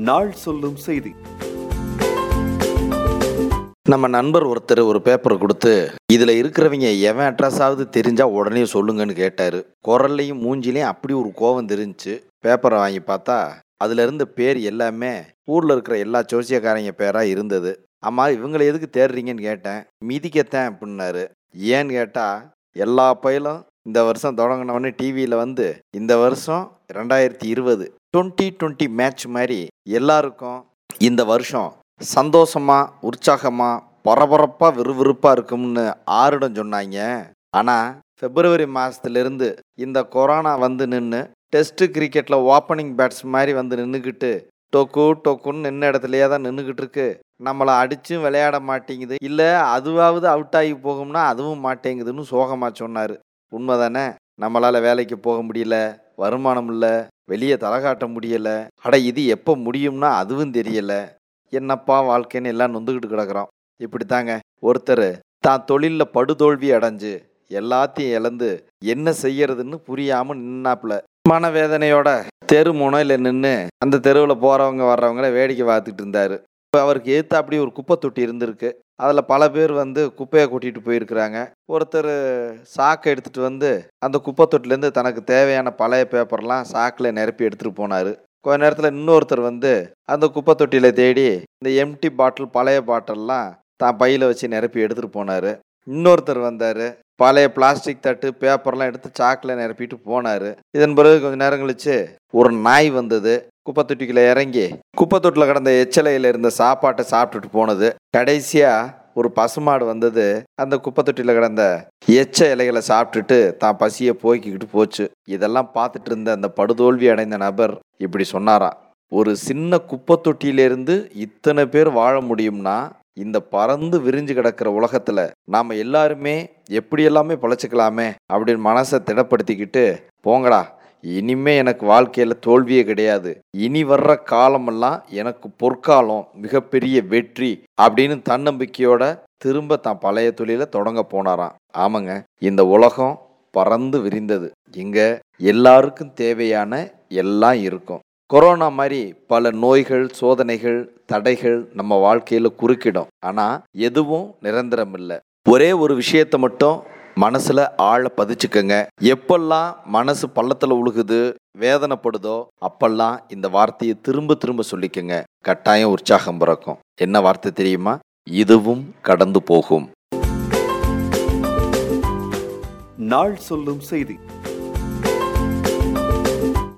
நாள் சொல்லும் செய்தி. நம்ம நண்பர் ஒருத்தர் ஒரு பேப்பரை கொடுத்து, இதில் இருக்கிறவங்க எவன் அட்ரஸாவது தெரிஞ்சா உடனே சொல்லுங்கன்னு கேட்டார். குரல்லையும் மூஞ்சிலையும் அப்படி ஒரு கோபம் தெரிஞ்சிச்சு. பேப்பரை வாங்கி பார்த்தா அதில் இருந்த பேர் எல்லாமே ஊரில் இருக்கிற எல்லா ஜோசியக்காரங்க பேராக இருந்தது. ஆமாம், இவங்களை எதுக்கு தேடுறீங்கன்னு கேட்டேன். மிதிக்கத்தேன் அப்படின்னாரு. ஏன்னு கேட்டால், எல்லா பயிலும் இந்த வருஷம் தொடங்கினவொடனே டிவியில் வந்து இந்த வருஷம் 2020 2020 மேட்ச் மாதிரி எல்லாருக்கும் இந்த வருஷம் சந்தோஷமா, உற்சாகமா, பரபரப்பா, விறுவிறுப்பா இருக்கும்னு ஆருடம் சொன்னாங்க. ஆனா பிப்ரவரி மாசத்திலிருந்து இந்த கொரோனா வந்து நின்று டெஸ்ட் கிரிக்கெட்ல ஓப்பனிங் பேட்ஸ் மாதிரி வந்து நின்றுக்கிட்டு டொக்குன்னு நின்ன இடத்துலயே தான் நின்றுக்கிட்டு இருக்கு. நம்மளை அடிச்சும் விளையாட மாட்டேங்குது, இல்லை அதுவாவது அவுட் ஆகி போகும்னா அதுவும் மாட்டேங்குதுன்னு சோகமா சொன்னார். உண்மைதானே? நம்மளால் வேலைக்கு போக முடியல, வருமானம் இல்லை, வெளியே தலை காட்ட முடியலை. இது எப்போ முடியும்னா அதுவும் தெரியலை. என்னப்பா வாழ்க்கைன்னு எல்லாம் நொந்துக்கிட்டு கிடக்குறோம். இப்படித்தாங்க ஒருத்தர் தான் தொழிலில் படுதோல்வி அடைஞ்சு எல்லாத்தையும் இழந்து என்ன செய்யறதுன்னு புரியாமல் நின்னாப்புல மனவேதனையோட தெரு முனையில் நின்று அந்த தெருவில் போகிறவங்க வர்றவங்கள வேடிக்கை பார்த்துட்டு இருந்தார். இப்போ அவருக்கு எதிர்த்து அப்படி ஒரு குப்பை தொட்டி இருந்திருக்கு. அதில் பல பேர் வந்து குப்பையை கொட்டிட்டு போயிருக்கிறாங்க. ஒருத்தர் சாக்கை எடுத்துகிட்டு வந்து அந்த குப்பை தொட்டிலேருந்து தனக்கு தேவையான பழைய பேப்பர்லாம் சாக்கில் நிரப்பி எடுத்துகிட்டு போனார். கொஞ்ச நேரத்தில் இன்னொருத்தர் வந்து அந்த குப்பை தொட்டியில் தேடி இந்த எம்டி பாட்டில், பழைய பாட்டில்லாம் தான் பையில் வச்சு நிரப்பி எடுத்துகிட்டு போனார். இன்னொருத்தர் வந்தார், பழைய பிளாஸ்டிக் தட்டு, பேப்பர்லாம் எடுத்து சாக்கில் நிரப்பிட்டு போனார். இதன் பிறகு கொஞ்சம் நேரம் கழிச்சு ஒரு நாய் வந்தது. குப்பை தொட்டிக்குள்ள இறங்கி குப்பை தொட்டில் கிடந்த எச்சலையில் இருந்த சாப்பாட்டை சாப்பிட்டுட்டு போனது. கடைசியாக ஒரு பசுமாடு வந்தது. அந்த குப்பை தொட்டியில் கிடந்த எச்ச இலைகளை சாப்பிட்டுட்டு தான் பசியை போய்க்கிட்டு போச்சு. இதெல்லாம் பார்த்துட்டு இருந்த அந்த படுதோல்வி அடைந்த நபர் இப்படி சொன்னாராம்: ஒரு சின்ன குப்பை தொட்டியிலிருந்து இத்தனை பேர் வாழ முடியும்னா இந்த பறந்து விரிஞ்சு கிடக்கிற உலகத்துல நாம எல்லாருமே எப்படி எல்லாமே பொழைச்சிக்கலாமே அப்படின்னு மனசை திடப்படுத்திக்கிட்டு, போங்கடா, இனிமே எனக்கு வாழ்க்கையில தோல்வியே கிடையாது, இனி வர்ற காலமெல்லாம் எனக்கு பொற்காலம், மிகப்பெரிய வெற்றி அப்படின்னு தன்னம்பிக்கையோட திரும்ப தான் பழைய தொழிலை தொடங்க போனாராம். ஆமாங்க, இந்த உலகம் பறந்து விரிந்தது. இங்க எல்லாருக்கும் தேவையான எல்லாம் இருக்கும். கொரோனா மாதிரி பல நோய்கள், சோதனைகள், தடைகள் நம்ம வாழ்க்கையில குறுக்கிடும். ஆனா எதுவும் நிரந்தரம் இல்லை. ஒரே ஒரு விஷயத்தை மட்டும் மனசுல ஆழ பதிச்சுக்கங்க. எப்பெல்லாம் மனசு பள்ளத்துல உழுகுது, வேதனைப்படுதோ அப்பெல்லாம் இந்த வார்த்தையை திரும்ப திரும்ப சொல்லிக்கங்க. கட்டாயம் உற்சாகம் பிறக்கும். என்ன வார்த்தை தெரியுமா? இதுவும் கடந்து போகும். நாள் சொல்லும் செய்தி.